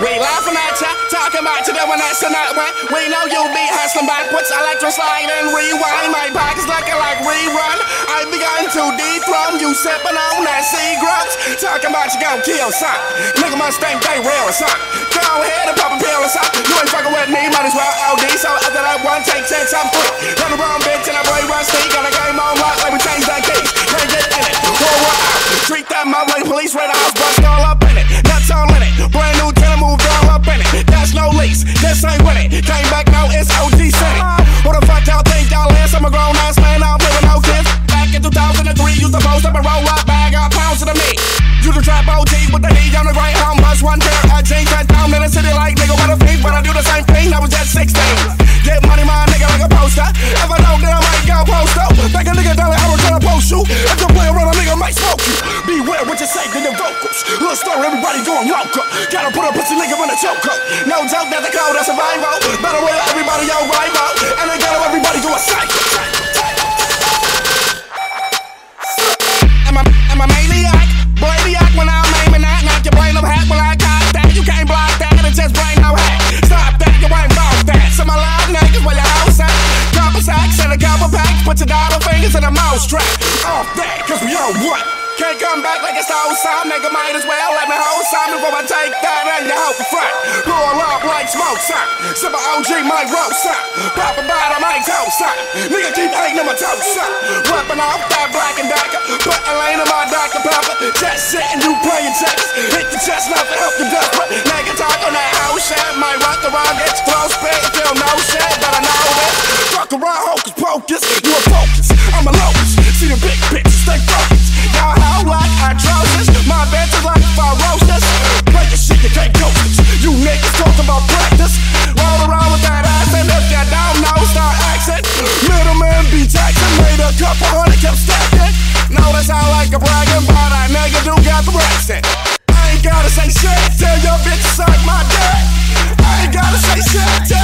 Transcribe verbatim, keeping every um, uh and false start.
We laughing at ya, talking about you doing this and that way. We know you be hustling backwards, electro slide and rewind. My pockets looking like rerun. I begun to dethrone you, sipping on that sea grubs. Talking about you gon' kill son. Nigga must think they real or something. Go ahead and pop a pill or something. You ain't fucking with me, might as well O D. So after that one take chance, I'm free. Run the wrong bitch and I boy rusty. Got a game on lock, like we change that keys. Can't get in it, pour what out. Treat that my way, police right house, bust all up in it. Nuts all in it, brand new tenant moved all up in it. That's no lease, this ain't with it. Came back now, it's O G City. What the fuck y'all think y'all is? I'm a grown ass man, I'm living no kids. Back in two thousand three, used to post up and roll up, bag out pounds to the meat. You the trap O G with the knee on the right, how much one pair of jeans. Cut down in the city like nigga, what a feet. But I do the same thing, I was just sixteen. Get money, my nigga, like a poster. If I don't, then I might go post up. Back a nigga down like I was trying to post you. If you play around, a nigga might smoke you. Beware what you say to your vocals. Little story, everybody going local. Gotta put a pussy nigga in a choke up. No joke, that's the code of survival. Better way everybody your rival. And they gotta everybody do a cycle. Am I, am I maniac? Brainiac when I'm aiming at. Not your brain of hack when I got that. You can't block that, it's just brain no hack. Stop that, you ain't boss that. So my loud niggas where your house at. Couple sacks and a couple packs. Put your dollar fingers in a mouse trap. Off that, cause we on what? Can't come back like it's the whole time. Nigga might as well let me hold some before I take that and you hope for front. Roll up like smoke, son. Sip a O G, my roast, son. Pop a bite on my toe, son. Nigga keep hating on my toe, son. Weapon off that black and decker. Put a lane on my Doctor Pepper. Just sitting, you playing checks. Hit the chest, not to help you duck. But nigga talk on that house shit. Might rock around, get your throat spit. Feel no shit, but I know this. Fuck around, hocus pocus. You a focus, I'm a locust. See the big bitches, stay focused. Y'all how like atrocious. My bench is like ferocious. Break the shit, you can't coach this. You niggas talk about practice. Roll around with that ass and if you don't know, start accent. Middleman be taxing. Made a couple hundred, kept stacking. Know that sound like a bragging, but I nigga do got the accent. I ain't gotta say shit. Tell your bitch to suck my dick. I ain't gotta say shit. Tell